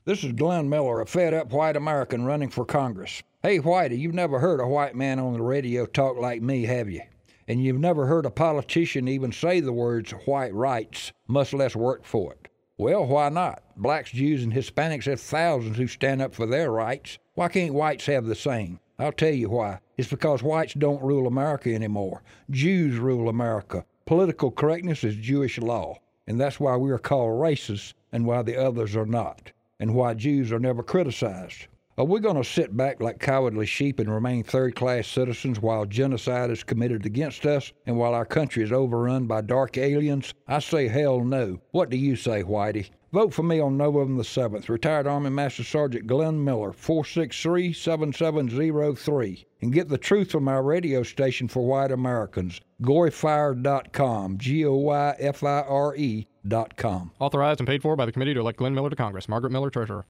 This is Glenn Miller, a fed-up white American running for Congress. Hey, Whitey, you've never heard a white man on the radio talk like me, have you? And you've never heard a politician even say the words white rights, much less work for it. Well, why not? Blacks, Jews, and Hispanics have thousands who stand up for their rights. Why can't whites have the same? I'll tell you why. It's because whites don't rule America anymore. Jews rule America. Political correctness is Jewish law. And that's why we are called racist and why the others are not. And why Jews are never criticized. Are we going to sit back like cowardly sheep and remain third-class citizens while genocide is committed against us and while our country is overrun by dark aliens? I say hell no. What do you say, Whitey? Vote for me on November the 7th. Retired Army Master Sergeant Glenn Miller, 463-7703. And get the truth from our radio station for white Americans, goyfire.com, GOYFIRE.com. Authorized and paid for by the committee to elect Glenn Miller to Congress. Margaret Miller, Treasurer.